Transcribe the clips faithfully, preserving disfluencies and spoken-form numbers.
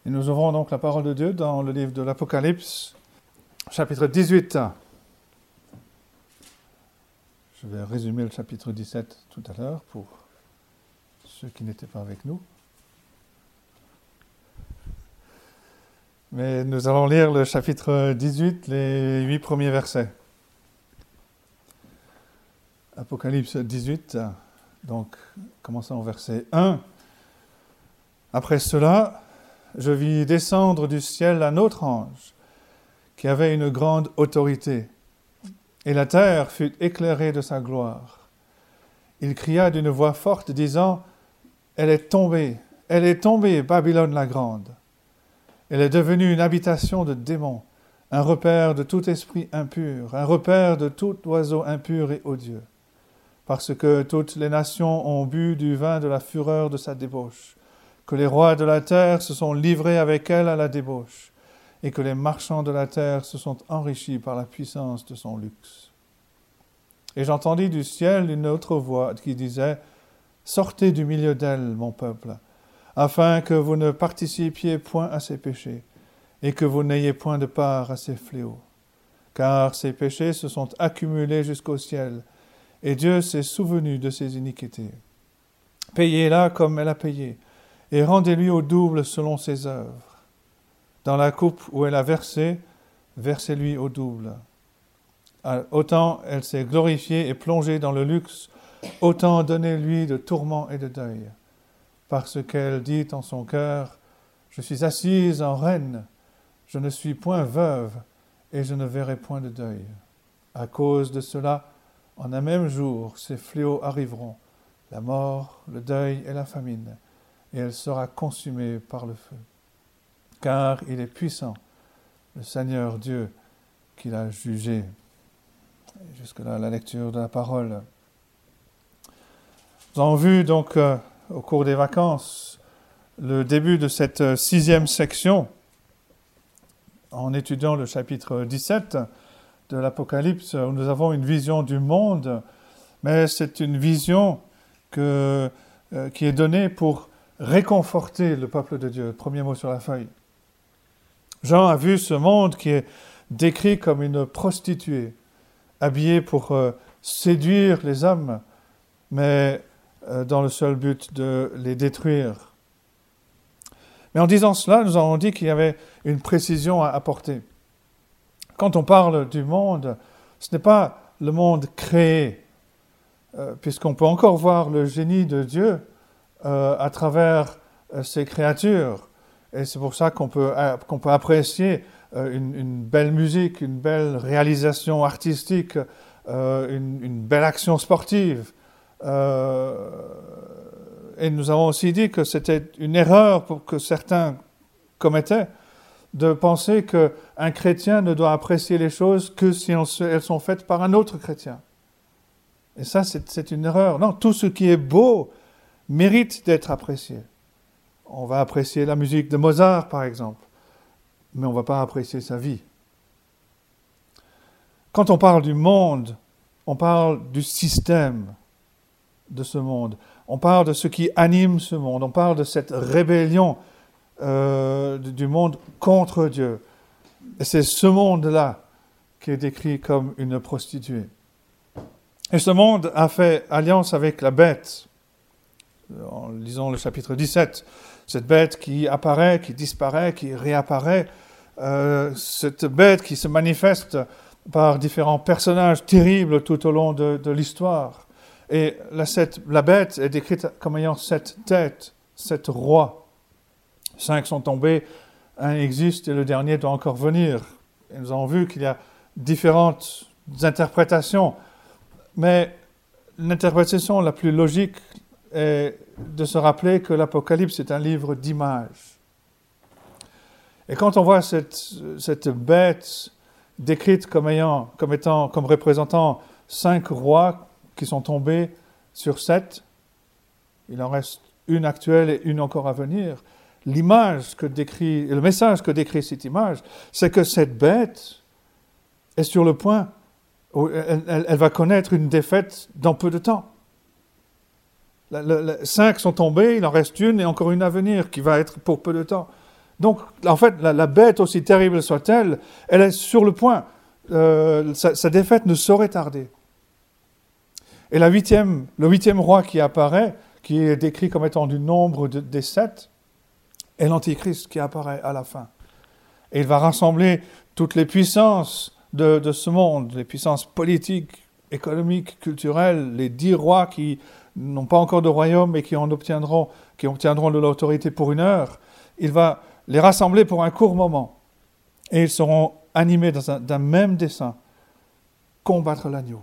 Et nous ouvrons donc la parole de Dieu dans le livre de l'Apocalypse, chapitre dix-huit. Je vais résumer le chapitre dix-sept tout à l'heure pour ceux qui n'étaient pas avec nous. Mais nous allons lire le chapitre dix-huit, les huit premiers versets. Apocalypse dix-huit, donc commençons au verset un. Après cela, je vis descendre du ciel un autre ange qui avait une grande autorité, et la terre fut éclairée de sa gloire. Il cria d'une voix forte, disant : « Elle est tombée, elle est tombée, Babylone la grande. Elle est devenue une habitation de démons, un repère de tout esprit impur, un repère de tout oiseau impur et odieux, parce que toutes les nations ont bu du vin de la fureur de sa débauche, que les rois de la terre se sont livrés avec elle à la débauche, et que les marchands de la terre se sont enrichis par la puissance de son luxe. Et j'entendis du ciel une autre voix qui disait : « Sortez du milieu d'elle, mon peuple, afin que vous ne participiez point à ses péchés, et que vous n'ayez point de part à ses fléaux. Car ses péchés se sont accumulés jusqu'au ciel, et Dieu s'est souvenu de ses iniquités. Payez-la comme elle a payé, et rendez-lui au double selon ses œuvres. Dans la coupe où elle a versé, versez-lui au double. Autant elle s'est glorifiée et plongée dans le luxe, autant donnez-lui de tourments et de deuil. Parce qu'elle dit en son cœur : je suis assise en reine, je ne suis point veuve, et je ne verrai point de deuil. À cause de cela, en un même jour, ces fléaux arriveront, la mort, le deuil et la famine, et elle sera consumée par le feu. Car il est puissant, le Seigneur Dieu, qui l'a jugé. » Jusque-là, la lecture de la parole. Nous avons vu donc euh, au cours des vacances le début de cette euh, sixième section en étudiant le chapitre dix-sept de l'Apocalypse, où nous avons une vision du monde, mais c'est une vision que, euh, qui est donnée pour réconforter le peuple de Dieu. Premier mot sur la feuille. Jean a vu ce monde qui est décrit comme une prostituée, habillée pour euh, séduire les hommes, mais euh, dans le seul but de les détruire. Mais en disant cela, nous avons dit qu'il y avait une précision à apporter. Quand on parle du monde, ce n'est pas le monde créé, euh, puisqu'on peut encore voir le génie de Dieu euh, à travers euh, ses créatures. Et c'est pour ça qu'on peut, euh, qu'on peut apprécier euh, une, une belle musique, une belle réalisation artistique, euh, une, une belle action sportive. Euh, et nous avons aussi dit que c'était une erreur pour que certains commettaient de penser qu'un chrétien ne doit apprécier les choses que si on se, elles sont faites par un autre chrétien. Et ça, c'est, c'est une erreur. Non, tout ce qui est beau mérite d'être apprécié. On va apprécier la musique de Mozart, par exemple, mais on ne va pas apprécier sa vie. Quand on parle du monde, on parle du système de ce monde. On parle de ce qui anime ce monde. On parle de cette rébellion euh, du monde contre Dieu. Et c'est ce monde-là qui est décrit comme une prostituée. Et ce monde a fait alliance avec la bête. En lisant le chapitre dix-sept, cette bête qui apparaît, qui disparaît, qui réapparaît, euh, cette bête qui se manifeste par différents personnages terribles tout au long de, de l'histoire. Et la, cette, la bête est décrite comme ayant sept têtes, sept rois. Cinq sont tombés, un existe et le dernier doit encore venir. Et nous avons vu qu'il y a différentes interprétations, mais l'interprétation la plus logique est de se rappeler que l'Apocalypse est un livre d'images. Et quand on voit cette, cette bête décrite comme, ayant, comme, étant, comme représentant cinq rois qui sont tombés sur sept, il en reste une actuelle et une encore à venir, l'image que décrit, le message que décrit cette image, c'est que cette bête est sur le point, elle, elle, elle va connaître une défaite dans peu de temps. Le, le, le, cinq sont tombés, il en reste une et encore une à venir qui va être pour peu de temps. Donc, en fait, la, la bête, aussi terrible soit-elle, elle est sur le point. Euh, sa, sa défaite ne saurait tarder. Et la huitième, le huitième roi qui apparaît, qui est décrit comme étant du nombre de, des sept, est l'Antichrist qui apparaît à la fin. Et il va rassembler toutes les puissances de, de ce monde, les puissances politiques, économiques, culturelles, les dix rois qui n'ont pas encore de royaume et qui en obtiendront, qui obtiendront de l'autorité pour une heure. Il va les rassembler pour un court moment. Et ils seront animés dans un, d'un même dessein, combattre l'agneau.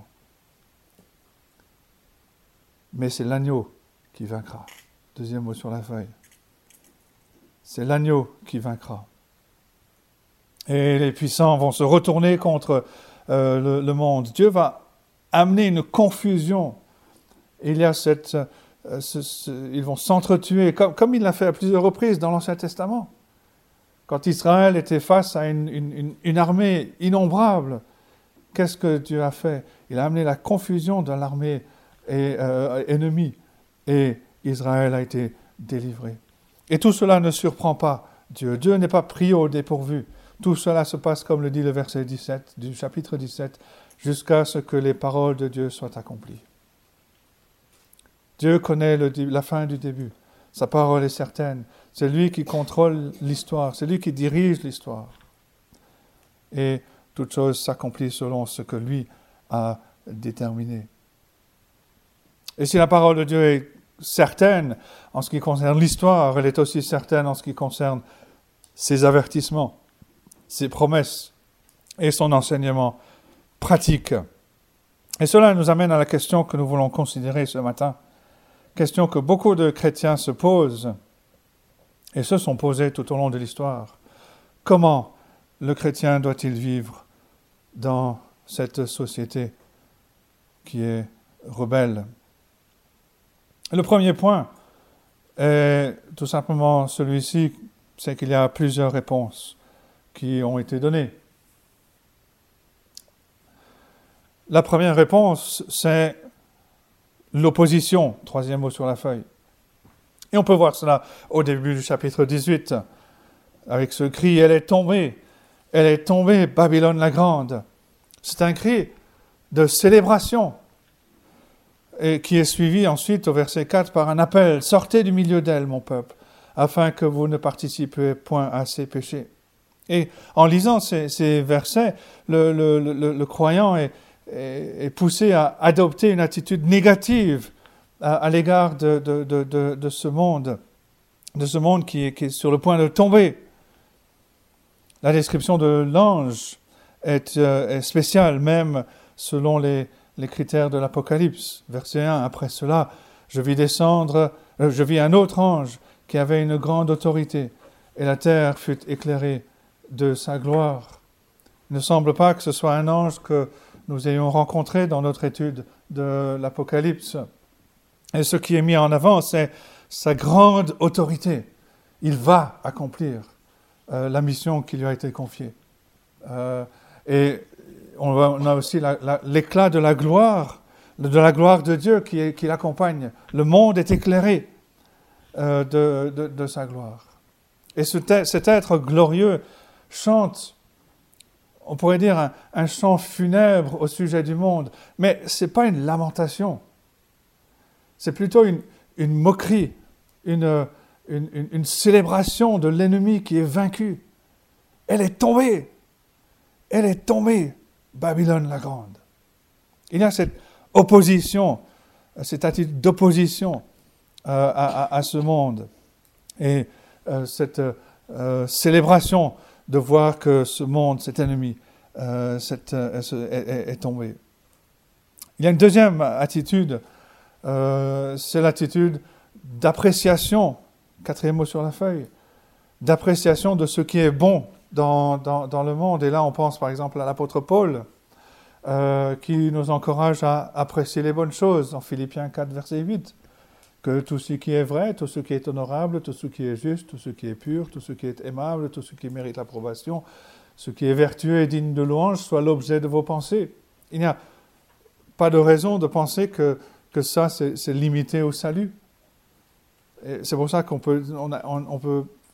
Mais c'est l'agneau qui vaincra. Deuxième mot sur la feuille. C'est l'agneau qui vaincra. Et les puissants vont se retourner contre euh, le, le monde. Dieu va amener une confusion. Il y a cette... Euh, ce, ce, ils vont s'entretuer, comme, comme il l'a fait à plusieurs reprises dans l'Ancien Testament. Quand Israël était face à une, une, une, une armée innombrable, qu'est-ce que Dieu a fait? Il a amené la confusion dans l'armée et, euh, ennemie. Et Israël a été délivré. Et tout cela ne surprend pas Dieu. Dieu n'est pas pris au dépourvu. Tout cela se passe, comme le dit le verset dix-sept du chapitre dix-sept, jusqu'à ce que les paroles de Dieu soient accomplies. Dieu connaît le, la fin du début. Sa parole est certaine. C'est lui qui contrôle l'histoire. C'est lui qui dirige l'histoire. Et toute chose s'accomplit selon ce que lui a déterminé. Et si la parole de Dieu est certaine en ce qui concerne l'histoire, elle est aussi certaine en ce qui concerne ses avertissements, ses promesses et son enseignement pratique. Et cela nous amène à la question que nous voulons considérer ce matin, question que beaucoup de chrétiens se posent et se sont posées tout au long de l'histoire. Comment le chrétien doit-il vivre dans cette société qui est rebelle? Le premier point est tout simplement celui-ci, c'est qu'il y a plusieurs réponses qui ont été données. La première réponse, c'est l'opposition, troisième mot sur la feuille. Et on peut voir cela au début du chapitre dix-huit, avec ce cri « Elle est tombée, elle est tombée, Babylone la grande ». C'est un cri de célébration, et qui est suivi ensuite au verset quatre par un appel « Sortez du milieu d'elle, mon peuple, afin que vous ne participiez point à ses péchés ». Et en lisant ces, ces versets, le, le, le, le croyant est, est, est poussé à adopter une attitude négative à, à l'égard de, de, de, de, de ce monde, de ce monde qui est, qui est sur le point de tomber. La description de l'ange est, euh, est spéciale, même selon les, les critères de l'Apocalypse. Verset un, après cela, je vis descendre, euh, je vis un autre ange qui avait une grande autorité, et la terre fut éclairée de sa gloire. Il ne semble pas que ce soit un ange que nous ayons rencontré dans notre étude de l'Apocalypse. Et ce qui est mis en avant, c'est sa grande autorité. Il va accomplir euh, la mission qui lui a été confiée. Euh, et on a, on a aussi la, la, l'éclat de la gloire, de la gloire de Dieu qui, est, qui l'accompagne. Le monde est éclairé euh, de, de, de sa gloire. Et ce, cet être glorieux chante, on pourrait dire, un, un chant funèbre au sujet du monde. Mais ce n'est pas une lamentation. C'est plutôt une, une moquerie, une, une, une, une célébration de l'ennemi qui est vaincu. Elle est tombée. Elle est tombée, Babylone la grande. Il y a cette opposition, cette attitude d'opposition euh, à, à, à ce monde. Et euh, cette euh, célébration de voir que ce monde, cet ennemi, euh, cette, euh, est, est, est tombé. Il y a une deuxième attitude, euh, c'est l'attitude d'appréciation, quatrième mot sur la feuille, d'appréciation de ce qui est bon dans, dans, dans le monde. Et là, on pense par exemple à l'apôtre Paul, euh, qui nous encourage à apprécier les bonnes choses, en Philippiens quatre, verset huit. Que tout ce qui est vrai, tout ce qui est honorable, tout ce qui est juste, tout ce qui est pur, tout ce qui est aimable, tout ce qui mérite l'approbation, ce qui est vertueux et digne de louange, soit l'objet de vos pensées. Il n'y a pas de raison de penser que, que ça, c'est, c'est limité au salut. Et c'est pour ça qu'on peut, on, a, on, on peut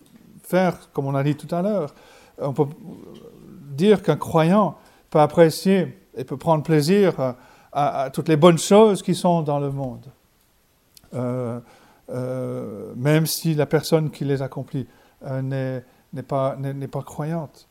faire, comme on a dit tout à l'heure. On peut dire qu'un croyant peut apprécier et peut prendre plaisir à, à, à toutes les bonnes choses qui sont dans le monde, euh, euh, même si la personne qui les accomplit euh, n'est, n'est, pas, n'est, n'est pas croyante.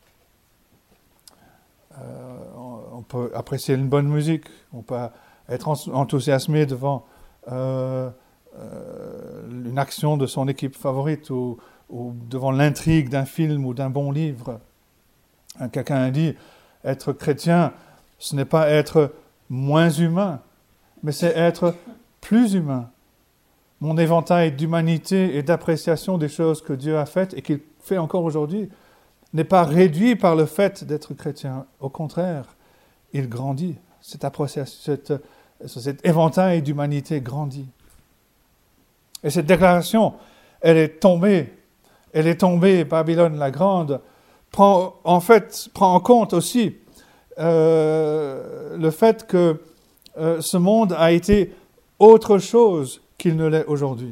Euh, on, on peut apprécier une bonne musique, on peut être enthousiasmé devant euh, euh, une action de son équipe favorite ou, ou devant l'intrigue d'un film ou d'un bon livre. Quelqu'un a dit, être chrétien, ce n'est pas être moins humain, mais c'est être plus humain. Mon éventail d'humanité et d'appréciation des choses que Dieu a faites et qu'il fait encore aujourd'hui n'est pas réduit par le fait d'être chrétien. Au contraire, il grandit. Cette appréciation, cette, cet éventail d'humanité grandit. Et cette déclaration, elle est tombée. Elle est tombée, Babylone la Grande, prend en fait prend en compte aussi euh, le fait que euh, ce monde a été autre chose qu'il ne l'est aujourd'hui.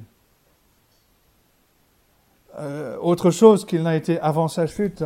Euh, autre chose qu'il n'a été avant sa chute.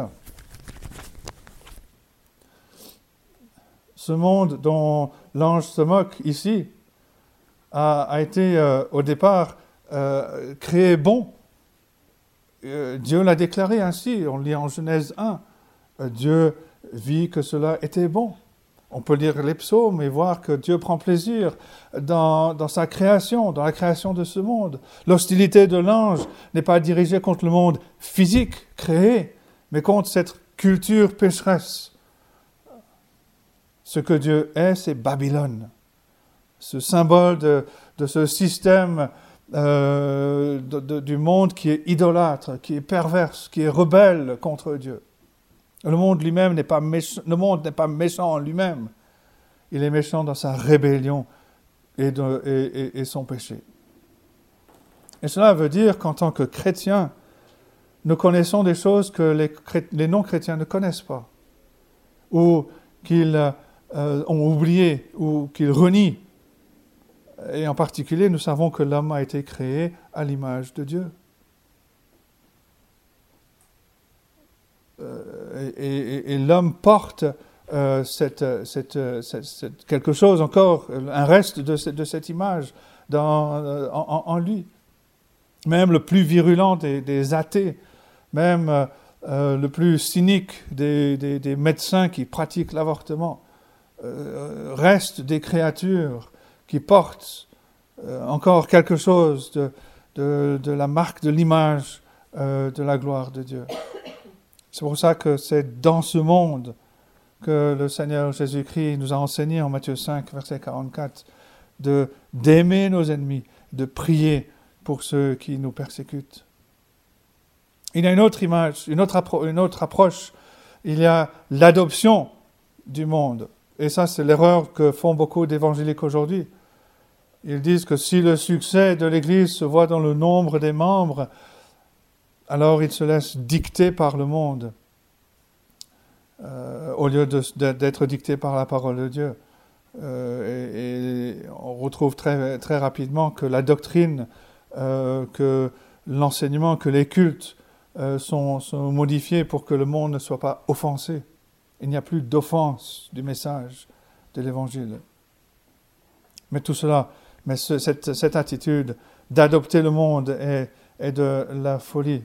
Ce monde dont l'ange se moque ici a, a été euh, au départ euh, créé bon. Euh, Dieu l'a déclaré ainsi, on lit en Genèse un. Euh, Dieu vit que cela était bon. On peut lire les psaumes et voir que Dieu prend plaisir dans, dans sa création, dans la création de ce monde. L'hostilité de l'ange n'est pas dirigée contre le monde physique créé, mais contre cette culture pécheresse. Ce que Dieu est, c'est Babylone. Ce symbole de, de ce système euh, de, de, du monde qui est idolâtre, qui est perverse, qui est rebelle contre Dieu. Le monde lui-même n'est pas méchant, le monde n'est pas méchant en lui-même. Il est méchant dans sa rébellion et, de, et, et, et son péché. Et cela veut dire qu'en tant que chrétiens, nous connaissons des choses que les, les non-chrétiens ne connaissent pas, ou qu'ils euh, ont oublié, ou qu'ils renient. Et en particulier, nous savons que l'homme a été créé à l'image de Dieu. Euh, et, et, et l'homme porte euh, cette, cette, cette, cette, quelque chose encore, un reste de, cette, de cette image dans, en, en lui. Même le plus virulent des, des athées, même euh, le plus cynique des, des, des médecins qui pratiquent l'avortement, euh, reste des créatures qui portent euh, encore quelque chose de, de, de la marque, de l'image euh, de la gloire de Dieu. C'est pour ça que c'est dans ce monde que le Seigneur Jésus-Christ nous a enseigné en Matthieu cinq, verset quarante-quatre, de, d'aimer nos ennemis, de prier pour ceux qui nous persécutent. Il y a une autre image, une autre, appro- une autre approche. Il y a l'adoption du monde. Et ça, c'est l'erreur que font beaucoup d'évangéliques aujourd'hui. Ils disent que si le succès de l'Église se voit dans le nombre des membres, alors ils se laissent dicter par le monde, euh, au lieu de, de, d'être dictés par la parole de Dieu. Euh, et, et on retrouve très, très rapidement que la doctrine, euh, que l'enseignement, que les cultes euh, sont, sont modifiés pour que le monde ne soit pas offensé. Il n'y a plus d'offense du message de l'Évangile. Mais tout cela, mais ce, cette, cette attitude d'adopter le monde est, est de la folie.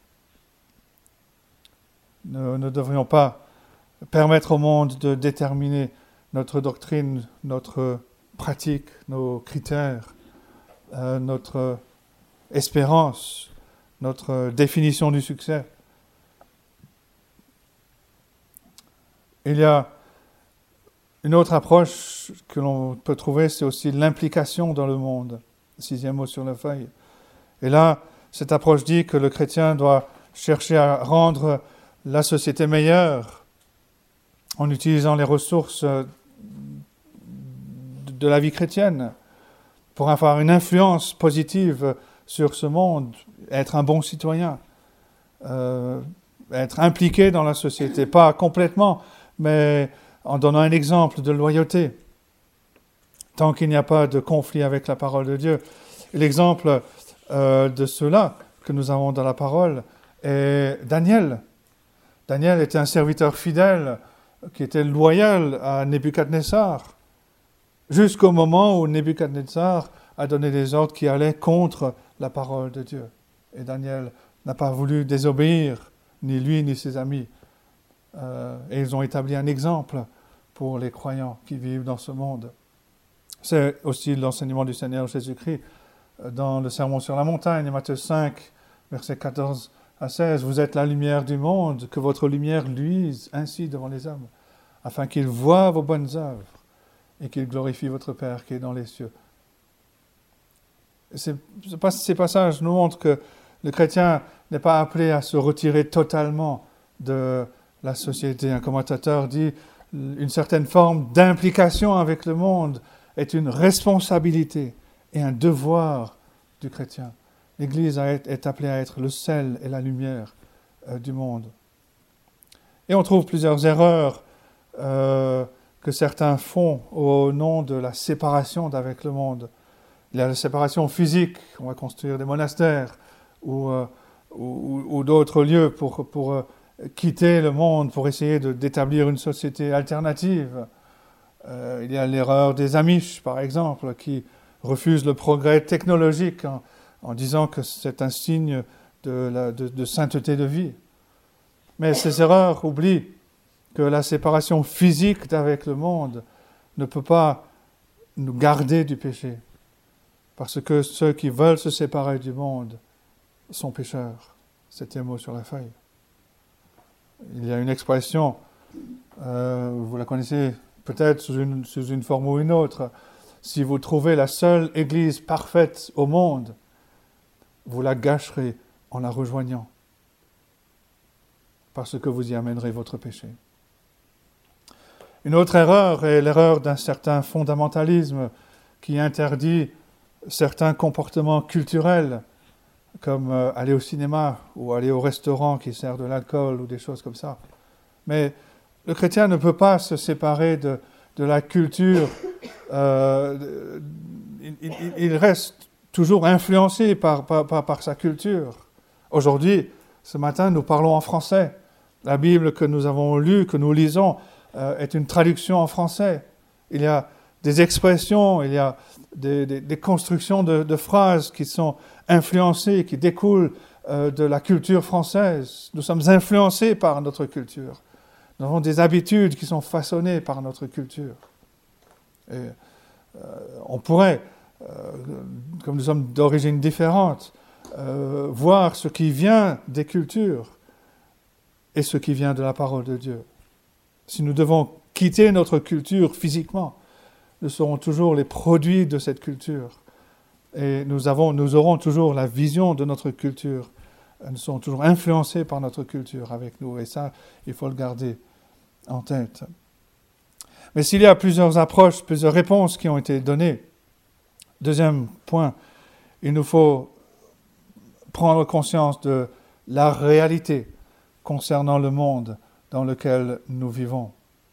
Nous ne devrions pas permettre au monde de déterminer notre doctrine, notre pratique, nos critères, euh, notre espérance, notre définition du succès. Il y a une autre approche que l'on peut trouver, c'est aussi l'implication dans le monde. Sixième mot sur la feuille. Et là, cette approche dit que le chrétien doit chercher à rendre la société meilleure en utilisant les ressources de la vie chrétienne pour avoir une influence positive sur ce monde, être un bon citoyen, euh, être impliqué dans la société, pas complètement, mais en donnant un exemple de loyauté, tant qu'il n'y a pas de conflit avec la parole de Dieu. Et l'exemple euh, de cela que nous avons dans la parole et Daniel. Daniel était un serviteur fidèle qui était loyal à Nebuchadnezzar, jusqu'au moment où Nebuchadnezzar a donné des ordres qui allaient contre la parole de Dieu. Et Daniel n'a pas voulu désobéir, ni lui ni ses amis. Euh, et ils ont établi un exemple pour les croyants qui vivent dans ce monde. C'est aussi l'enseignement du Seigneur Jésus-Christ dans le Sermon sur la montagne, Matthieu cinq, versets quatorze à seize. « Vous êtes la lumière du monde, que votre lumière luise ainsi devant les hommes, afin qu'ils voient vos bonnes œuvres et qu'ils glorifient votre Père qui est dans les cieux. » Ces, ces passages nous montrent que le chrétien n'est pas appelé à se retirer totalement de la société. Un commentateur dit une certaine forme d'implication avec le monde est une responsabilité et un devoir du chrétien. L'Église est appelée à être le sel et la lumière euh, du monde. Et on trouve plusieurs erreurs euh, que certains font au nom de la séparation d'avec le monde. Il y a la séparation physique, on va construire des monastères ou, euh, ou, ou d'autres lieux pour, pour euh, quitter le monde, pour essayer de, d'établir une société alternative. Euh, il y a l'erreur des Amish, par exemple, qui refusent le progrès technologique en, en disant que c'est un signe de, la, de, de sainteté de vie. Mais ces erreurs oublient que la séparation physique d'avec le monde ne peut pas nous garder du péché. Parce que ceux qui veulent se séparer du monde sont pécheurs. C'était un mot sur la feuille. Il y a une expression, euh, vous la connaissez peut-être sous une, sous une forme ou une autre. Si vous trouvez la seule église parfaite au monde, vous la gâcherez en la rejoignant. Parce que vous y amènerez votre péché. Une autre erreur est l'erreur d'un certain fondamentalisme qui interdit certains comportements culturels, comme euh, aller au cinéma ou aller au restaurant qui sert de l'alcool ou des choses comme ça. Mais le chrétien ne peut pas se séparer de, de la culture. Euh, il, il, il reste toujours influencé par, par, par, par sa culture. Aujourd'hui, ce matin, nous parlons en français. La Bible que nous avons lue, que nous lisons, euh, est une traduction en français. Il y a des expressions, il y a des, des, des constructions de, de phrases qui sont influencées, qui découlent euh, de la culture française. Nous sommes influencés par notre culture. Nous avons des habitudes qui sont façonnées par notre culture. Et, euh, on pourrait, euh, comme nous sommes d'origine différente, euh, voir ce qui vient des cultures et ce qui vient de la parole de Dieu. Si nous devons quitter notre culture physiquement, nous serons toujours les produits de cette culture. Et nous, avons, nous aurons toujours la vision de notre culture. Nous serons toujours influencés par notre culture avec nous. Et ça, il faut le garder en tête. Mais s'il y a plusieurs approches, plusieurs réponses qui ont été données, deuxième point, il nous faut prendre conscience de la réalité concernant le monde dans lequel nous vivons.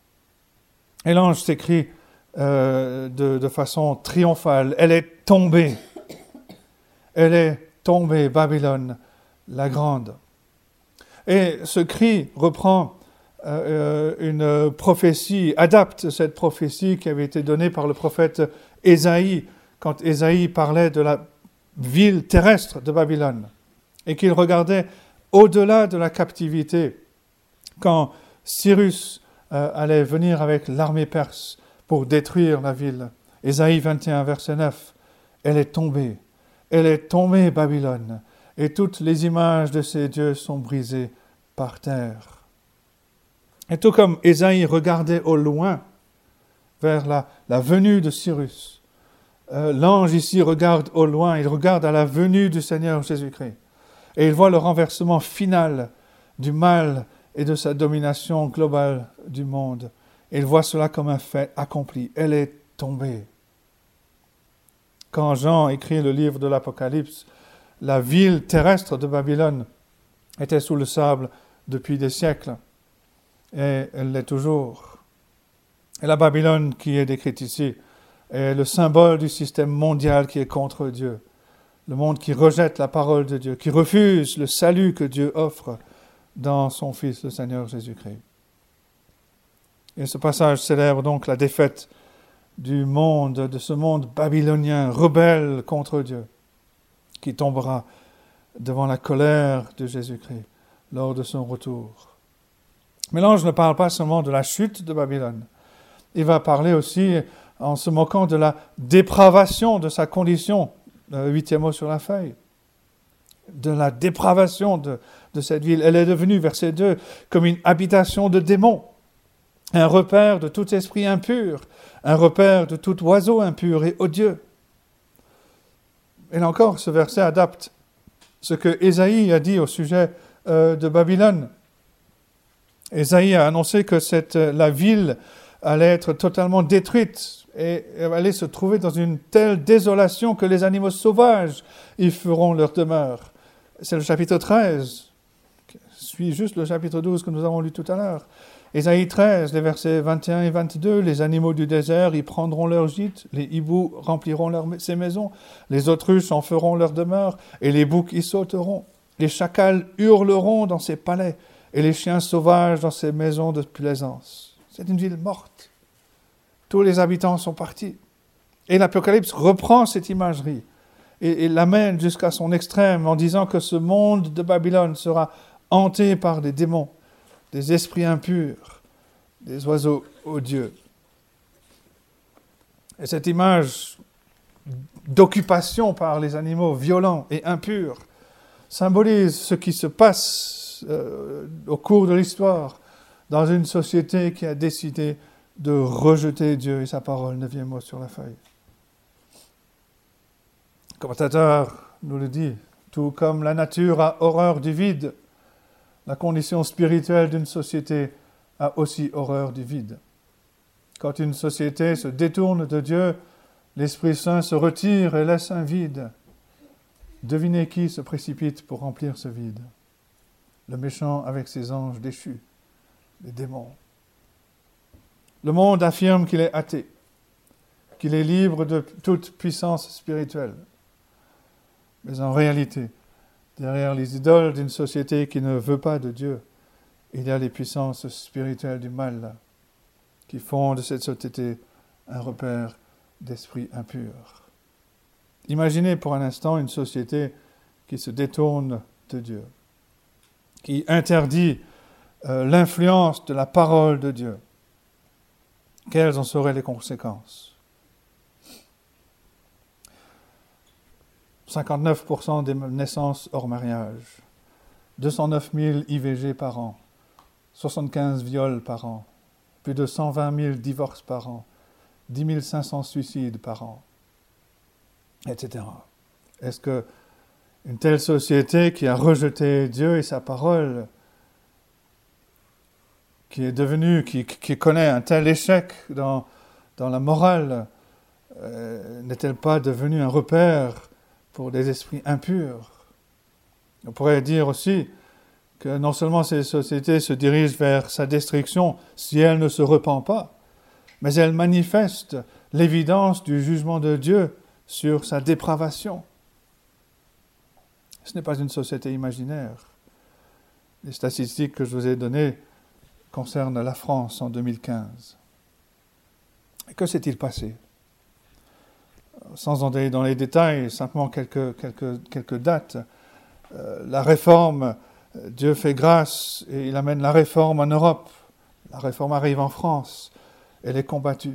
Et l'ange s'écrit euh, de, de façon triomphale, « Elle est tombée, elle est tombée, Babylone, la grande. » Et ce cri reprend euh, une prophétie, adapte cette prophétie qui avait été donnée par le prophète Ésaïe, quand Ésaïe parlait de la ville terrestre de Babylone, et qu'il regardait au-delà de la captivité, quand Cyrus euh, allait venir avec l'armée perse pour détruire la ville. Ésaïe vingt et un, verset neuf, « Elle est tombée, elle est tombée, Babylone, et toutes les images de ses dieux sont brisées par terre. » Et tout comme Ésaïe regardait au loin vers la, la venue de Cyrus, euh, l'ange ici regarde au loin, il regarde à la venue du Seigneur Jésus-Christ. Et il voit le renversement final du mal et de sa domination globale du monde. Et il voit cela comme un fait accompli. Elle est tombée. Quand Jean écrit le livre de l'Apocalypse, la ville terrestre de Babylone était sous le sable depuis des siècles. Et elle l'est toujours. Et la Babylone qui est décrite ici est le symbole du système mondial qui est contre Dieu. le monde qui rejette la parole de Dieu, qui refuse le salut que Dieu offre dans son Fils, le Seigneur Jésus-Christ. Et ce passage célèbre donc la défaite du monde, de ce monde babylonien, rebelle contre Dieu, qui tombera devant la colère de Jésus-Christ lors de son retour. Mais l'ange ne parle pas seulement de la chute de Babylone. Il va parler aussi, en se moquant de la dépravation de sa condition, le huitième mot sur la feuille, de la dépravation de, de cette ville. Elle est devenue, verset deux, comme une habitation de démons, un repère de tout esprit impur, un repère de tout oiseau impur et odieux. Et là encore, ce verset adapte ce que Ésaïe a dit au sujet euh, de Babylone. Ésaïe a annoncé que cette, la ville allait être totalement détruite et elle allait se trouver dans une telle désolation que les animaux sauvages y feront leur demeure. C'est le chapitre treize, qui suit juste le chapitre douze que nous avons lu tout à l'heure. Ésaïe treize, les versets vingt et un et vingt-deux, les animaux du désert y prendront leur gîte, les hiboux rempliront leur, ces maisons, les autruches en feront leur demeure, et les boucs y sauteront. Les chacals hurleront dans ces palais, et les chiens sauvages dans ces maisons de plaisance. C'est une ville morte. Tous les habitants sont partis. Et l'Apocalypse reprend cette imagerie et, et l'amène jusqu'à son extrême en disant que ce monde de Babylone sera hanté par des démons, des esprits impurs, des oiseaux odieux. Et cette image d'occupation par les animaux violents et impurs symbolise ce qui se passe euh, au cours de l'histoire dans une société qui a décidé de rejeter Dieu et sa parole, neuvième mot sur la feuille. Le commentateur nous le dit, tout comme la nature a horreur du vide, la condition spirituelle d'une société a aussi horreur du vide. Quand une société se détourne de Dieu, l'Esprit Saint se retire et laisse un vide. Devinez qui se précipite pour remplir ce vide? Le méchant avec ses anges déchus, les démons. Le monde affirme qu'il est athée, qu'il est libre de toute puissance spirituelle. Mais en réalité, derrière les idoles d'une société qui ne veut pas de Dieu, il y a les puissances spirituelles du mal qui font de cette société un repère d'esprit impur. Imaginez pour un instant une société qui se détourne de Dieu, qui interdit euh, l'influence de la parole de Dieu. Quelles en seraient les conséquences? cinquante-neuf pour cent des naissances hors mariage, deux cent neuf mille I V G par an, soixante-quinze viols par an, plus de cent vingt mille divorces par an, dix mille cinq cents suicides par an, et cetera. Est-ce que une telle société qui a rejeté Dieu et sa parole, qui est devenue, qui, qui connaît un tel échec dans, dans la morale, euh, n'est-elle pas devenue un repère pour des esprits impurs? On pourrait dire aussi que non seulement ces sociétés se dirigent vers sa destruction si elle ne se repent pas, mais elle manifeste l'évidence du jugement de Dieu sur sa dépravation. Ce n'est pas une société imaginaire. Les statistiques que je vous ai données concernent la France en deux mille quinze. Et que s'est-il passé? Sans entrer dans les détails, simplement quelques, quelques, quelques dates. Euh, la réforme, Dieu fait grâce et il amène la réforme en Europe. La réforme arrive en France. Elle est combattue.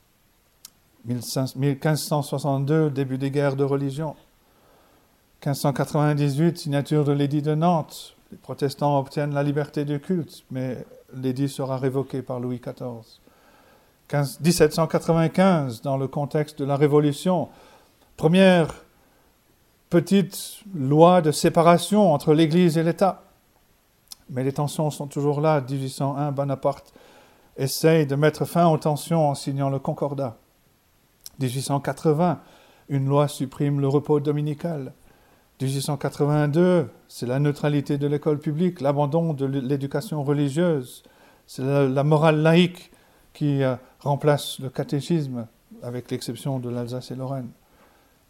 quinze cent soixante-deux, début des guerres de religion. quinze cent quatre-vingt-dix-huit, signature de l'édit de Nantes. Les protestants obtiennent la liberté du culte, mais l'édit sera révoqué par Louis quatorze. dix-sept cent quatre-vingt-quinze, dans le contexte de la Révolution, première petite loi de séparation entre l'Église et l'État. Mais les tensions sont toujours là. dix-huit cent un, Bonaparte essaye de mettre fin aux tensions en signant le Concordat. dix-huit cent quatre-vingts, une loi supprime le repos dominical. dix-huit cent quatre-vingt-deux, c'est la neutralité de l'école publique, l'abandon de l'éducation religieuse. C'est la, la morale laïque qui euh, remplace le catéchisme, avec l'exception de l'Alsace et Lorraine.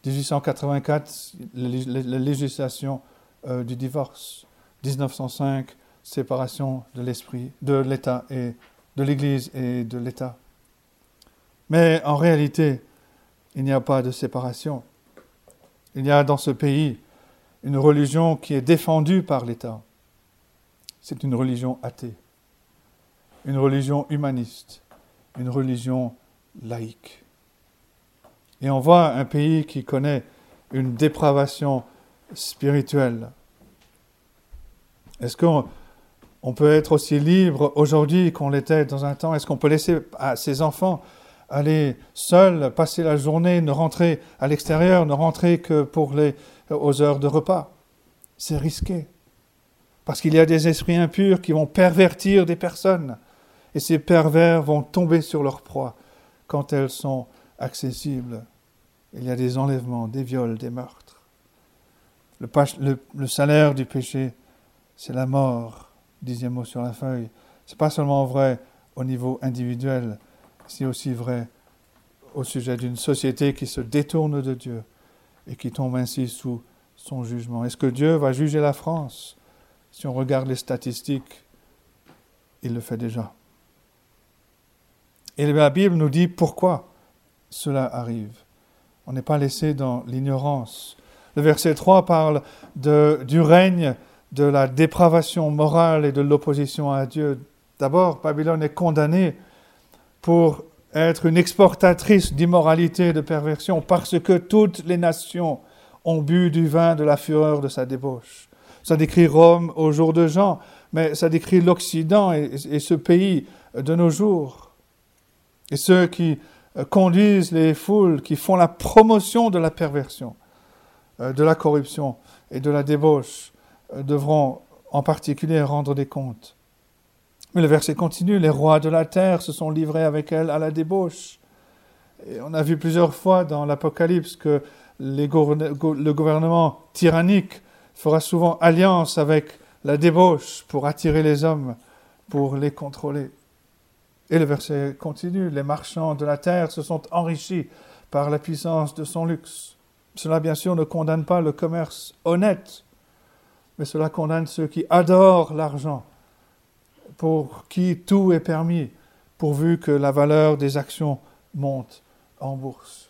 dix-huit cent quatre-vingt-quatre, la, la, la législation euh, du divorce. dix-neuf cent cinq, séparation de l'esprit, de l'État et de l'Église et de l'État. Mais en réalité, il n'y a pas de séparation. Il y a dans ce pays une religion qui est défendue par l'État. C'est une religion athée, une religion humaniste, une religion laïque. Et on voit un pays qui connaît une dépravation spirituelle. Est-ce qu'on on peut être aussi libre aujourd'hui qu'on l'était dans un temps? Est-ce qu'on peut laisser à ses enfants aller seuls, passer la journée, ne rentrer à l'extérieur, ne rentrer que pour les, aux heures de repas? C'est risqué. Parce qu'il y a des esprits impurs qui vont pervertir des personnes. Et ces pervers vont tomber sur leur proie quand elles sont accessibles. Il y a des enlèvements, des viols, des meurtres. Le, le, le salaire du péché, c'est la mort, dixième mot sur la feuille. Ce n'est pas seulement vrai au niveau individuel, c'est aussi vrai au sujet d'une société qui se détourne de Dieu et qui tombe ainsi sous son jugement. Est-ce que Dieu va juger la France? Si on regarde les statistiques, il le fait déjà. Et la Bible nous dit pourquoi cela arrive. On n'est pas laissé dans l'ignorance. Le verset trois parle de, du règne de la dépravation morale et de l'opposition à Dieu. D'abord, Babylone est condamnée pour être une exportatrice d'immoralité et de perversion parce que toutes les nations ont bu du vin de la fureur de sa débauche. Ça décrit Rome au jour de Jean, mais ça décrit l'Occident et, et ce pays de nos jours. Et ceux qui conduisent les foules, qui font la promotion de la perversion, de la corruption et de la débauche, devront en particulier rendre des comptes. Mais le verset continue, les rois de la terre se sont livrés avec elle à la débauche. Et on a vu plusieurs fois dans l'Apocalypse que les gouverne- le gouvernement tyrannique fera souvent alliance avec la débauche pour attirer les hommes, pour les contrôler. Et le verset continue, les marchands de la terre se sont enrichis par la puissance de son luxe. Cela, bien sûr, ne condamne pas le commerce honnête, mais cela condamne ceux qui adorent l'argent, pour qui tout est permis, pourvu que la valeur des actions monte en bourse.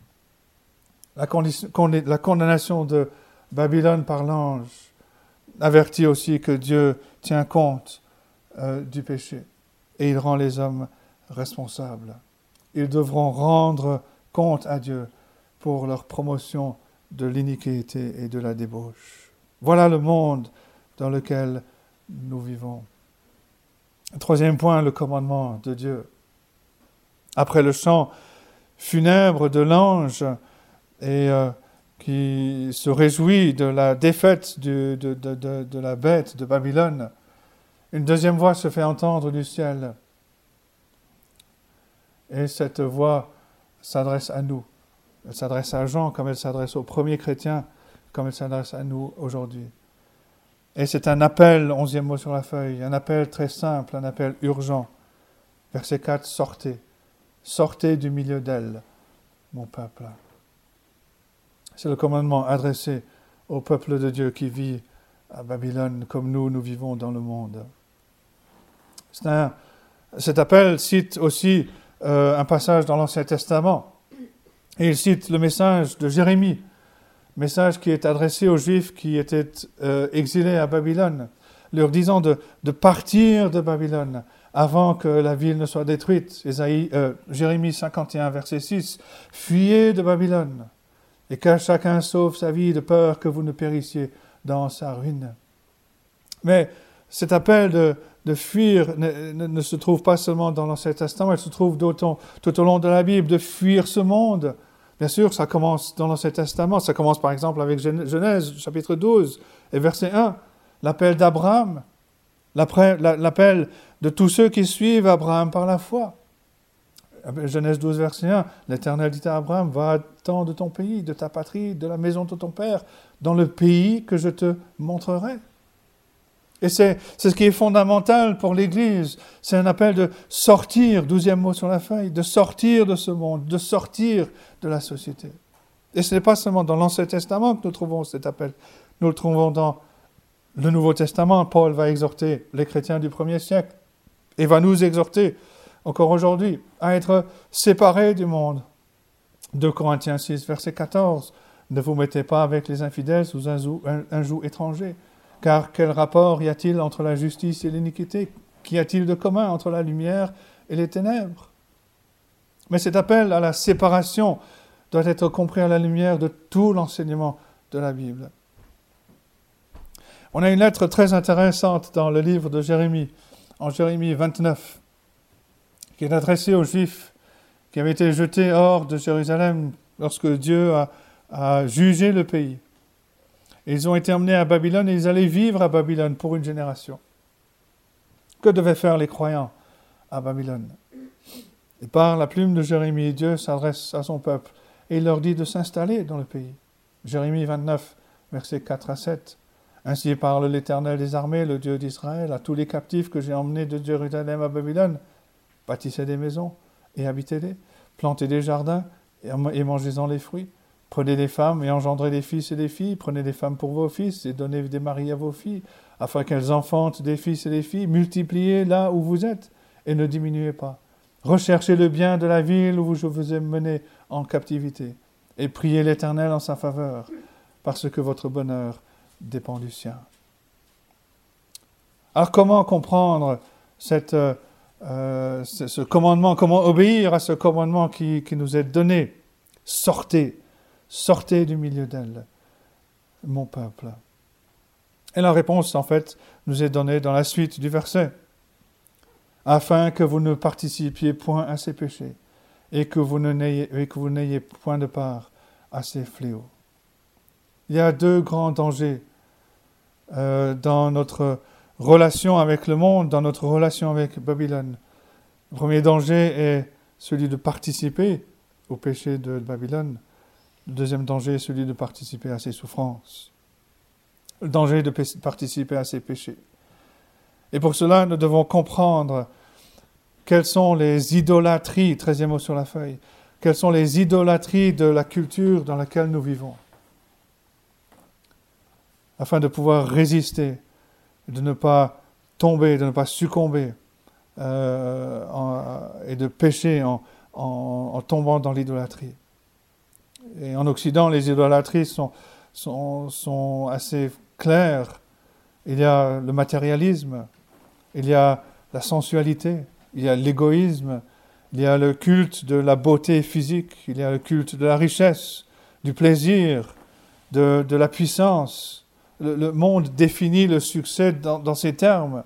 La, condition, la condamnation de Babylone par l'ange avertit aussi que Dieu tient compte euh, du péché et il rend les hommes responsables. Ils devront rendre compte à Dieu pour leur promotion de l'iniquité et de la débauche. Voilà le monde dans lequel nous vivons. Troisième point, le commandement de Dieu. Après le chant funèbre de l'ange et euh, qui se réjouit de la défaite du, de, de, de, de la bête de Babylone, une deuxième voix se fait entendre du ciel. Et cette voix s'adresse à nous. Elle s'adresse à Jean comme elle s'adresse aux premiers chrétiens, comme elle s'adresse à nous aujourd'hui. Et c'est un appel, onzième mot sur la feuille, un appel très simple, un appel urgent. Verset quatre, sortez. Sortez du milieu d'elle, mon peuple. C'est le commandement adressé au peuple de Dieu qui vit à Babylone comme nous, nous vivons dans le monde. C'est un, cet appel cite aussi euh, un passage dans l'Ancien Testament. Et il cite le message de Jérémie, message qui est adressé aux Juifs qui étaient euh, exilés à Babylone, leur disant de, de partir de Babylone avant que la ville ne soit détruite. Ésaïe, euh, Jérémie cinquante et un, verset six, « Fuyez de Babylone, et que chacun sauve sa vie de peur que vous ne périssiez dans sa ruine. » Mais cet appel de, de fuir ne, ne, ne se trouve pas seulement dans l'Ancien Testament, il se trouve tout au, tout au long de la Bible, de fuir ce monde. Bien sûr, ça commence dans l'Ancien Testament, ça commence par exemple avec Genèse, chapitre douze, et verset un, l'appel d'Abraham, l'appel de tous ceux qui suivent Abraham par la foi. Genèse douze, verset un, l'Éternel dit à Abraham, va-t'en de ton pays, de ta patrie, de la maison de ton père, dans le pays que je te montrerai. Et c'est, c'est ce qui est fondamental pour l'Église, c'est un appel de sortir, douzième mot sur la feuille, de sortir de ce monde, de sortir de la société. Et ce n'est pas seulement dans l'Ancien Testament que nous trouvons cet appel. Nous le trouvons dans le Nouveau Testament. Paul va exhorter les chrétiens du premier siècle et va nous exhorter encore aujourd'hui à être séparés du monde. deux Corinthiens six, verset quatorze. Ne vous mettez pas avec les infidèles sous un joug, un, un joug étranger. Car quel rapport y a-t-il entre la justice et l'iniquité? Qu'y a-t-il de commun entre la lumière et les ténèbres? Mais cet appel à la séparation doit être compris à la lumière de tout l'enseignement de la Bible. On a une lettre très intéressante dans le livre de Jérémie, en Jérémie vingt-neuf, qui est adressée aux Juifs qui avaient été jetés hors de Jérusalem lorsque Dieu a, a jugé le pays. Et ils ont été emmenés à Babylone et ils allaient vivre à Babylone pour une génération. Que devaient faire les croyants à Babylone? Et par la plume de Jérémie, Dieu s'adresse à son peuple et il leur dit de s'installer dans le pays. Jérémie vingt-neuf, versets quatre à sept. Ainsi parle l'Éternel des armées, le Dieu d'Israël, à tous les captifs que j'ai emmenés de Jérusalem à Babylone. Bâtissez des maisons et habitez-les, plantez des jardins et mangez-en les fruits. Prenez des femmes et engendrez des fils et des filles. Prenez des femmes pour vos fils et donnez des maris à vos filles, afin qu'elles enfantent des fils et des filles. Multipliez là où vous êtes et ne diminuez pas. Recherchez le bien de la ville où je vous ai mené en captivité et priez l'Éternel en sa faveur, parce que votre bonheur dépend du sien. Alors comment comprendre cette, euh, ce, ce commandement, comment obéir à ce commandement qui, qui nous est donné? Sortez, sortez du milieu d'elle, mon peuple. Et la réponse, en fait, nous est donnée dans la suite du verset. Afin que vous ne participiez point à ces péchés et que vous ne n'ayez, et que vous n'ayez point de part à ces fléaux. Il y a deux grands dangers euh, dans notre relation avec le monde, dans notre relation avec Babylone. Le premier danger est celui de participer au péché de Babylone. Le deuxième danger est celui de participer à ses souffrances. Le danger de p- participer à ses péchés. Et pour cela, nous devons comprendre quelles sont les idolâtries, treizième mot sur la feuille, quelles sont les idolâtries de la culture dans laquelle nous vivons, afin de pouvoir résister, de ne pas tomber, de ne pas succomber euh, en, et de pécher en, en, en tombant dans l'idolâtrie. Et en Occident, les idolâtries sont, sont, sont assez claires. Il y a le matérialisme, il y a la sensualité, il y a l'égoïsme, il y a le culte de la beauté physique, il y a le culte de la richesse, du plaisir, de, de la puissance. Le, le monde définit le succès dans, dans ces termes.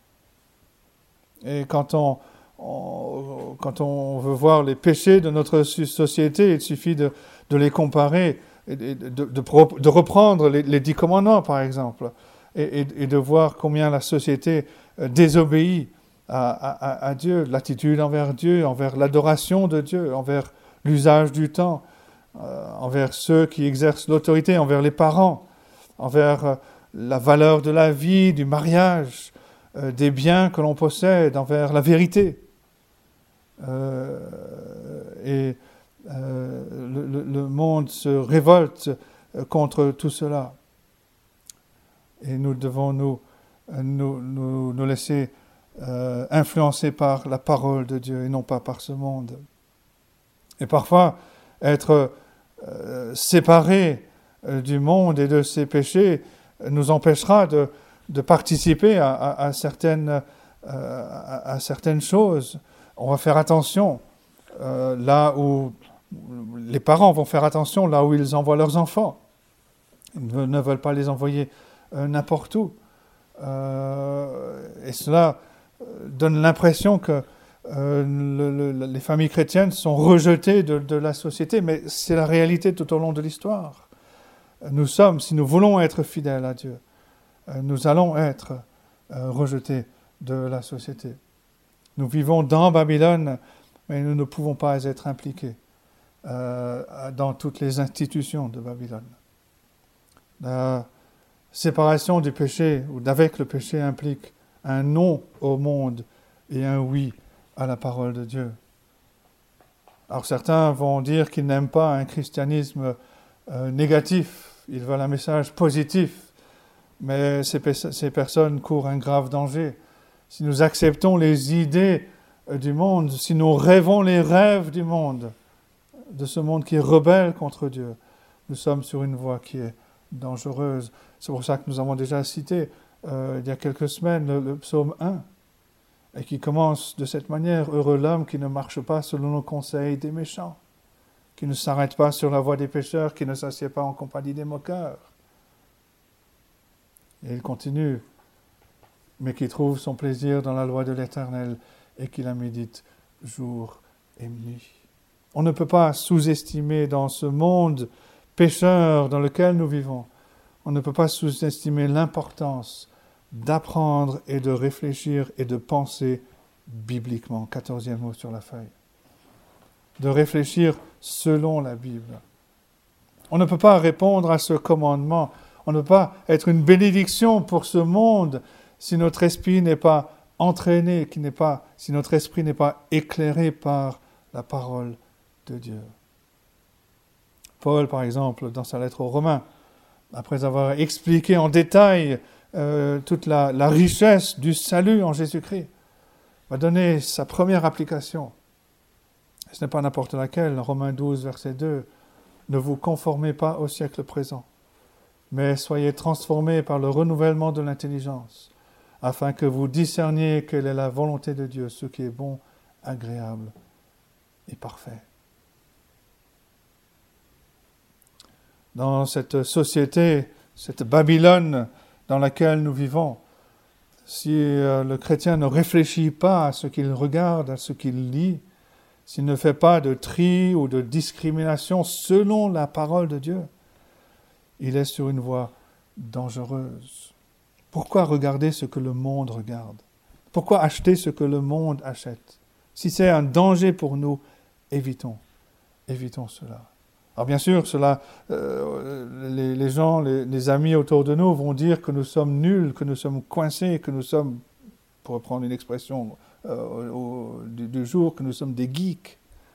Et quand on, on, quand on veut voir les péchés de notre société, il suffit de, de les comparer, et de, de, de, de reprendre les, les dix commandements, par exemple, et, et, et de voir combien la société désobéit à, à, à Dieu, l'attitude envers Dieu, envers l'adoration de Dieu, envers l'usage du temps, euh, envers ceux qui exercent l'autorité, envers les parents, envers euh, la valeur de la vie, du mariage, euh, des biens que l'on possède, envers la vérité. Euh, et euh, le, le monde se révolte contre tout cela. Et nous devons nous, nous, nous, nous laisser euh, influencer par la parole de Dieu et non pas par ce monde. Et parfois, être euh, séparés euh, du monde et de ses péchés nous empêchera de, de participer à, à, à, certaines, euh, à, à certaines choses. On va faire attention euh, là où les parents vont faire attention là où ils envoient leurs enfants. Ils ne, ne veulent pas les envoyer euh, n'importe où. Euh, et cela donne l'impression que euh, le, le, les familles chrétiennes sont rejetées de, de la société, mais c'est la réalité tout au long de l'histoire. Nous sommes, si nous voulons être fidèles à Dieu, euh, nous allons être euh, rejetés de la société. Nous vivons dans Babylone, mais nous ne pouvons pas être impliqués euh, dans toutes les institutions de Babylone. La séparation du péché ou d'avec le péché implique un non au monde et un oui à la parole de Dieu. Alors certains vont dire qu'ils n'aiment pas un christianisme euh, négatif, ils veulent un message positif, mais ces, ces personnes courent un grave danger. Si nous acceptons les idées euh, du monde, si nous rêvons les rêves du monde, de ce monde qui est rebelle contre Dieu, nous sommes sur une voie qui est dangereuse. C'est pour ça que nous avons déjà cité euh, il y a quelques semaines le, le psaume un, et qui commence de cette manière: « Heureux l'homme qui ne marche pas selon le conseil des méchants, qui ne s'arrête pas sur la voie des pécheurs, qui ne s'assied pas en compagnie des moqueurs. » Et il continue: « Mais qui trouve son plaisir dans la loi de l'Éternel et qui la médite jour et nuit. » On ne peut pas sous-estimer dans ce monde pécheur dans lequel nous vivons, on ne peut pas sous-estimer l'importance d'apprendre et de réfléchir et de penser bibliquement. Quatorzième mot sur la feuille. De réfléchir selon la Bible. On ne peut pas répondre à ce commandement, on ne peut pas être une bénédiction pour ce monde si notre esprit n'est pas entraîné, qui n'est pas, si notre esprit n'est pas éclairé par la parole de Dieu. Paul, par exemple, dans sa lettre aux Romains, après avoir expliqué en détail euh, toute la, la richesse du salut en Jésus-Christ, va donner sa première application. Ce n'est pas n'importe laquelle, Romains douze, verset deux. « Ne vous conformez pas au siècle présent, mais soyez transformés par le renouvellement de l'intelligence, afin que vous discerniez quelle est la volonté de Dieu, ce qui est bon, agréable et parfait. » Dans cette société, cette Babylone dans laquelle nous vivons, si euh, le chrétien ne réfléchit pas à ce qu'il regarde, à ce qu'il lit, s'il ne fait pas de tri ou de discrimination selon la parole de Dieu, il est sur une voie dangereuse. Pourquoi regarder ce que le monde regarde? Pourquoi acheter ce que le monde achète? Si c'est un danger pour nous, évitons, évitons cela. Alors bien sûr, cela, euh, les, les gens, les, les amis autour de nous vont dire que nous sommes nuls, que nous sommes coincés, que nous sommes, pour reprendre une expression euh, au, du, du jour, que nous sommes des geeks.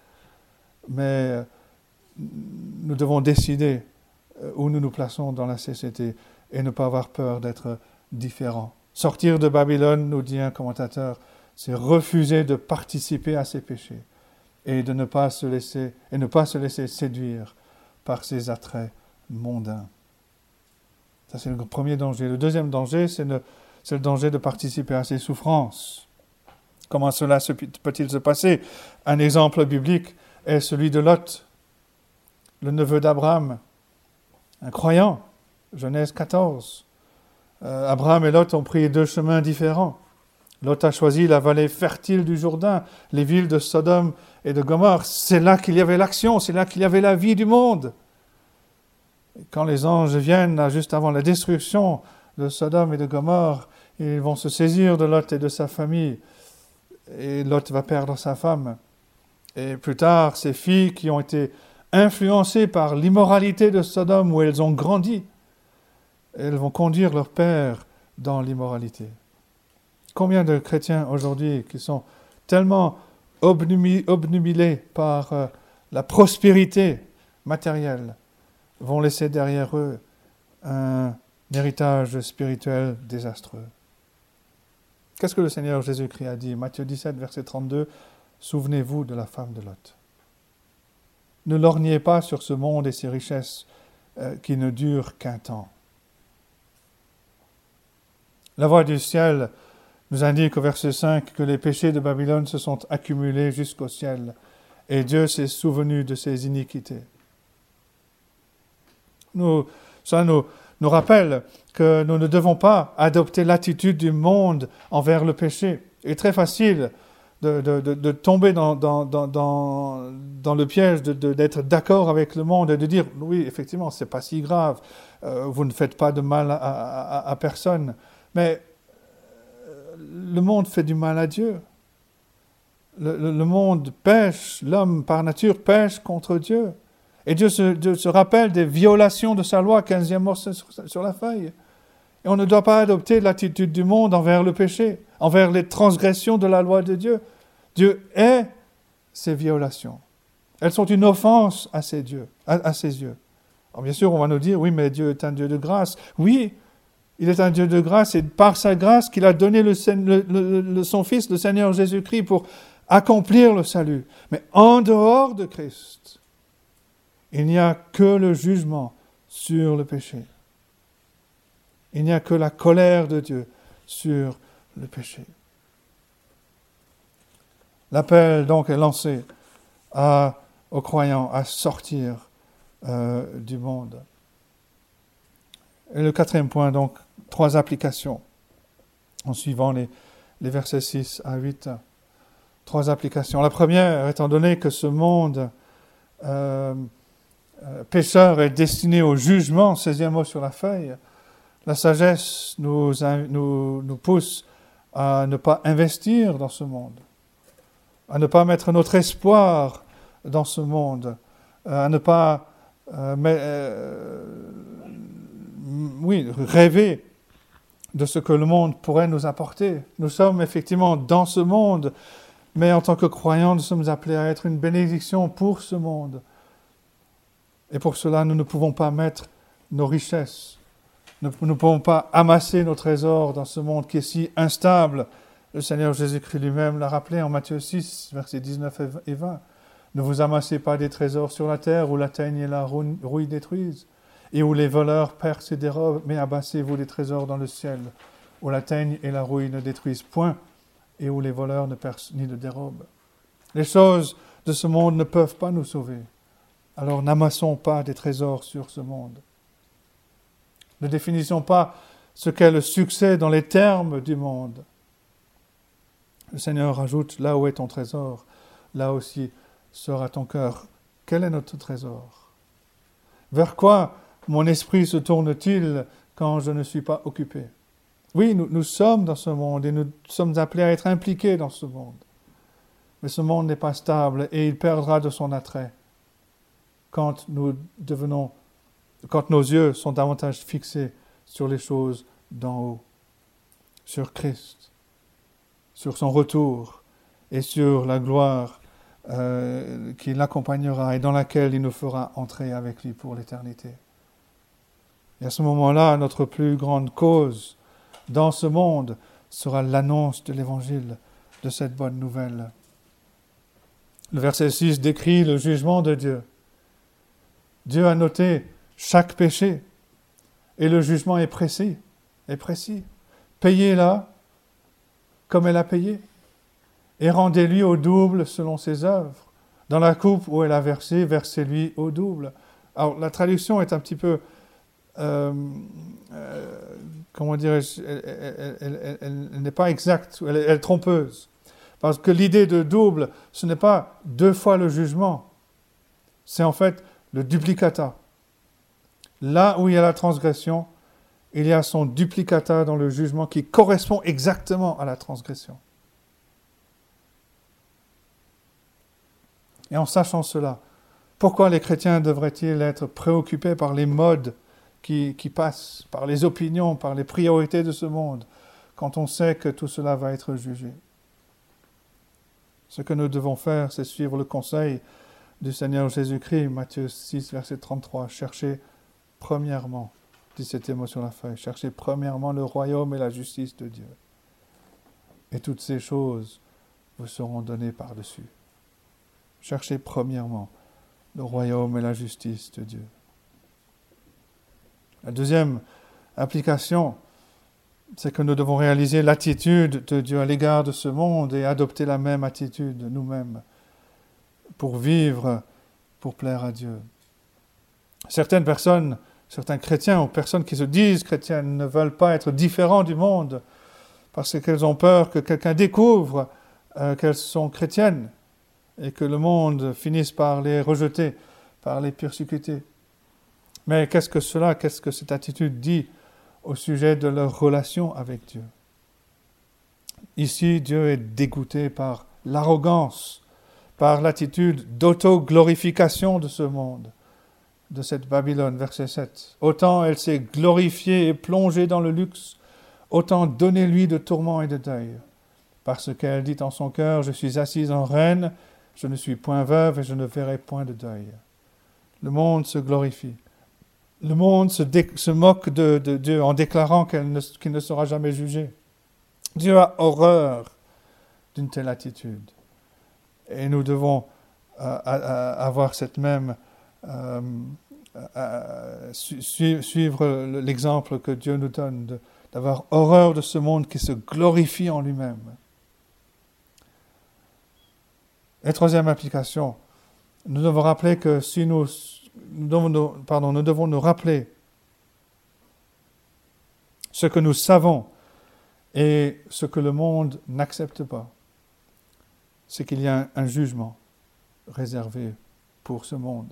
Mais nous devons décider où nous nous plaçons dans la société et ne pas avoir peur d'être différents. Sortir de Babylone, nous dit un commentateur, c'est refuser de participer à ses péchés et de ne pas se laisser et ne pas se laisser séduire par ses attraits mondains. Ça, c'est le premier danger. Le deuxième danger, c'est le, c'est le danger de participer à ses souffrances. Comment cela se, peut-il se passer? Un exemple biblique est celui de Lot, le neveu d'Abraham, un croyant, Genèse quatorze. Euh, Abraham et Lot ont pris deux chemins différents. Lot a choisi la vallée fertile du Jourdain, les villes de Sodome et de Gomorrhe. C'est là qu'il y avait l'action, c'est là qu'il y avait la vie du monde. Et quand les anges viennent, juste avant la destruction de Sodome et de Gomorrhe, ils vont se saisir de Lot et de sa famille. Et Lot va perdre sa femme. Et plus tard, ses filles qui ont été influencées par l'immoralité de Sodome où elles ont grandi, elles vont conduire leur père dans l'immoralité. Combien de chrétiens aujourd'hui qui sont tellement obnubilés par euh, la prospérité matérielle vont laisser derrière eux un héritage spirituel désastreux. Qu'est-ce que le Seigneur Jésus-Christ a dit? Matthieu dix-sept, verset trente-deux, « Souvenez-vous de la femme de Lot. Ne lorgnez pas sur ce monde et ses richesses euh, qui ne durent qu'un temps. » La voix du ciel nous indique au verset cinq que les péchés de Babylone se sont accumulés jusqu'au ciel et Dieu s'est souvenu de ses iniquités. Nous, ça nous, nous rappelle que nous ne devons pas adopter l'attitude du monde envers le péché. Il est très facile de, de, de, de tomber dans, dans, dans, dans, dans le piège de, de, d'être d'accord avec le monde et de dire « Oui, effectivement, ce n'est pas si grave, euh, vous ne faites pas de mal à, à, à personne. » Mais le monde fait du mal à Dieu. Le, le, le monde pêche, l'homme par nature pêche contre Dieu. Et Dieu se, Dieu se rappelle des violations de sa loi, quinzième mot sur, sur la feuille. Et on ne doit pas adopter l'attitude du monde envers le péché, envers les transgressions de la loi de Dieu. Dieu hait ces violations. Elles sont une offense à ses, dieux, à, à ses yeux. Alors bien sûr, on va nous dire, oui, mais Dieu est un Dieu de grâce. Oui, il est un Dieu de grâce et par sa grâce qu'il a donné le, le, le, le, son Fils, le Seigneur Jésus-Christ, pour accomplir le salut. Mais en dehors de Christ, il n'y a que le jugement sur le péché. Il n'y a que la colère de Dieu sur le péché. L'appel donc est lancé à, aux croyants à sortir euh, du monde. Et le quatrième point, donc, trois applications, en suivant les, les versets six à huit. Trois applications. La première, étant donné que ce monde euh, euh, pécheur est destiné au jugement, seizième mot sur la feuille, la sagesse nous, nous, nous pousse à ne pas investir dans ce monde, à ne pas mettre notre espoir dans ce monde, à ne pas euh, mais, euh, oui, rêver de ce que le monde pourrait nous apporter. Nous sommes effectivement dans ce monde, mais en tant que croyants, nous sommes appelés à être une bénédiction pour ce monde. Et pour cela, nous ne pouvons pas mettre nos richesses, nous ne pouvons pas amasser nos trésors dans ce monde qui est si instable. Le Seigneur Jésus-Christ lui-même l'a rappelé en Matthieu six, versets dix-neuf et vingt. Ne vous amassez pas des trésors sur la terre où la teigne et la rouille détruisent, et où les voleurs percent et dérobent, mais amassez-vous des trésors dans le ciel, où la teigne et la rouille ne détruisent point, et où les voleurs ne percent ni ne dérobent. Les choses de ce monde ne peuvent pas nous sauver. Alors n'amassons pas des trésors sur ce monde. Ne définissons pas ce qu'est le succès dans les termes du monde. Le Seigneur ajoute, là où est ton trésor, là aussi sera ton cœur. Quel est notre trésor? Vers quoi mon esprit se tourne-t-il quand je ne suis pas occupé? Oui, nous, nous sommes dans ce monde et nous sommes appelés à être impliqués dans ce monde. Mais ce monde n'est pas stable et il perdra de son attrait quand nous devenons, quand nos yeux sont davantage fixés sur les choses d'en haut, sur Christ, sur son retour et sur la gloire euh, qui l'accompagnera et dans laquelle il nous fera entrer avec lui pour l'éternité. Et à ce moment-là, notre plus grande cause dans ce monde sera l'annonce de l'Évangile, de cette bonne nouvelle. Le verset six décrit le jugement de Dieu. Dieu a noté chaque péché et le jugement est précis, est précis. Payez-la comme elle a payé et rendez-lui au double selon ses œuvres. Dans la coupe où elle a versé, versez-lui au double. Alors la traduction est un petit peu Euh, euh, comment dirais-je, elle, elle, elle, elle, elle, elle n'est pas exacte, elle, elle est trompeuse. Parce que l'idée de double, ce n'est pas deux fois le jugement, c'est en fait le duplicata. Là où il y a la transgression, il y a son duplicata dans le jugement qui correspond exactement à la transgression. Et en sachant cela, pourquoi les chrétiens devraient-ils être préoccupés par les modes Qui, qui passe par les opinions, par les priorités de ce monde, quand on sait que tout cela va être jugé? Ce que nous devons faire, c'est suivre le conseil du Seigneur Jésus-Christ, Matthieu six, verset trente-trois. Cherchez premièrement, dix-septième mot sur la feuille, cherchez premièrement le royaume et la justice de Dieu. Et toutes ces choses vous seront données par-dessus. Cherchez premièrement le royaume et la justice de Dieu. La deuxième application, c'est que nous devons réaliser l'attitude de Dieu à l'égard de ce monde et adopter la même attitude nous-mêmes pour vivre, pour plaire à Dieu. Certaines personnes, certains chrétiens ou personnes qui se disent chrétiennes ne veulent pas être différents du monde parce qu'elles ont peur que quelqu'un découvre euh, qu'elles sont chrétiennes et que le monde finisse par les rejeter, par les persécuter. Mais qu'est-ce que cela, qu'est-ce que cette attitude dit au sujet de leur relation avec Dieu? Ici, Dieu est dégoûté par l'arrogance, par l'attitude d'auto-glorification de ce monde, de cette Babylone, verset sept. Autant elle s'est glorifiée et plongée dans le luxe, autant donnez-lui de tourments et de deuil. Parce qu'elle dit en son cœur, je suis assise en reine, je ne suis point veuve et je ne verrai point de deuil. Le monde se glorifie. Le monde se, dé- se moque de, de Dieu en déclarant qu'elle ne, qu'il ne sera jamais jugé. Dieu a horreur d'une telle attitude. Et nous devons euh, avoir cette même... Euh, euh, su- suivre l'exemple que Dieu nous donne, de, d'avoir horreur de ce monde qui se glorifie en lui-même. Et troisième application, nous devons rappeler que si nous, nous devons nous, pardon, nous devons nous rappeler ce que nous savons et ce que le monde n'accepte pas, c'est qu'il y a un, un jugement réservé pour ce monde.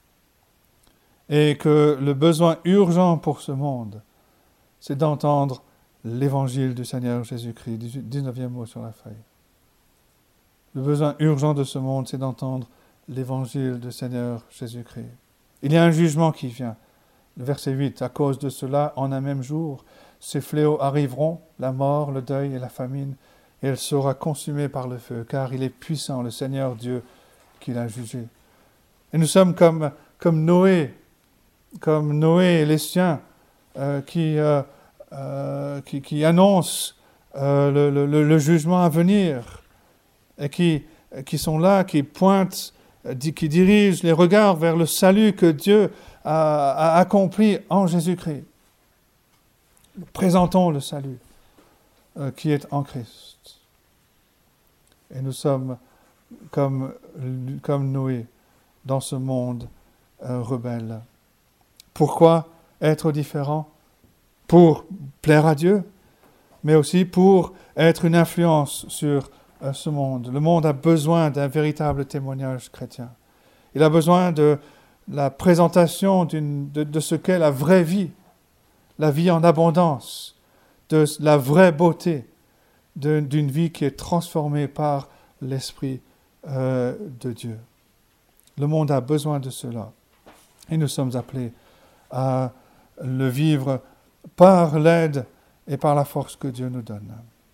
Et que le besoin urgent pour ce monde, c'est d'entendre l'évangile du Seigneur Jésus-Christ, dix-neuvième mot sur la feuille. Le besoin urgent de ce monde, c'est d'entendre l'évangile du Seigneur Jésus-Christ. Il y a un jugement qui vient. Le verset huit, à cause de cela, en un même jour, ces fléaux arriveront, la mort, le deuil et la famine, et elle sera consumée par le feu, car il est puissant, le Seigneur Dieu, qui l'a jugé. Et nous sommes comme, comme Noé, comme Noé et les siens, euh, qui, euh, euh, qui, qui annoncent euh, le, le, le jugement à venir, et qui, qui sont là, qui pointent, qui dirigent les regards vers le salut que Dieu a, a accompli en Jésus-Christ. Nous présentons le salut euh, qui est en Christ. Et nous sommes comme, comme Noé dans ce monde euh, rebelle. Pourquoi être différent? Pour plaire à Dieu, mais aussi pour être une influence sur euh, ce monde. Le monde a besoin d'un véritable témoignage chrétien. Il a besoin de la présentation d'une, de, de ce qu'est la vraie vie, la vie en abondance, de la vraie beauté, de, d'une vie qui est transformée par l'Esprit euh, de Dieu. Le monde a besoin de cela. Et nous sommes appelés à le vivre par l'aide et par la force que Dieu nous donne.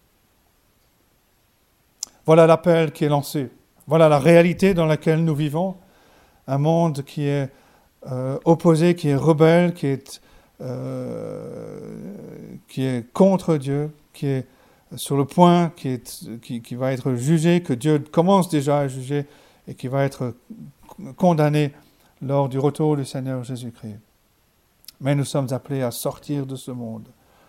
Voilà l'appel qui est lancé. Voilà la réalité dans laquelle nous vivons. Un monde qui est euh, opposé, qui est rebelle, qui est, euh, qui est contre Dieu, qui est sur le point, qui, est, qui, qui va être jugé, que Dieu commence déjà à juger et qui va être condamné lors du retour du Seigneur Jésus-Christ. Mais nous sommes appelés à sortir de ce monde.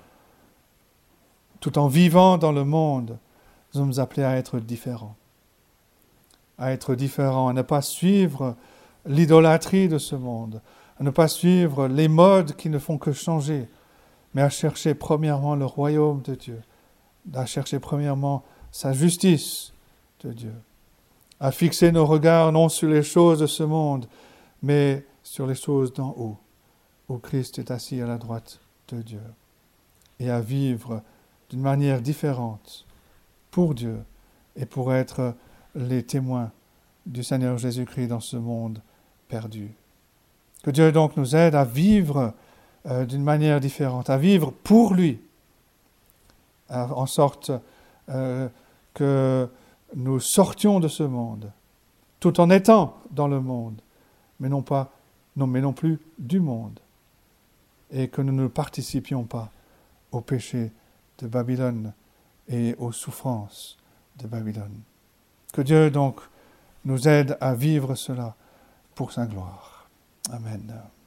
Tout en vivant dans le monde, nous sommes appelés à être différents. À être différents, à ne pas suivre l'idolâtrie de ce monde, à ne pas suivre les modes qui ne font que changer, mais à chercher premièrement le royaume de Dieu, à chercher premièrement sa justice de Dieu, à fixer nos regards non sur les choses de ce monde, mais sur les choses d'en haut, où Christ est assis à la droite de Dieu, et à vivre d'une manière différente pour Dieu et pour être les témoins du Seigneur Jésus-Christ dans ce monde perdu. Que Dieu donc nous aide à vivre euh, d'une manière différente, à vivre pour lui, à, en sorte euh, que nous sortions de ce monde, tout en étant dans le monde, mais non pas, non, mais non plus du monde, et que nous ne participions pas au péché de Babylone et aux souffrances de Babylone. Que Dieu donc nous aide à vivre cela pour sa gloire. Amen.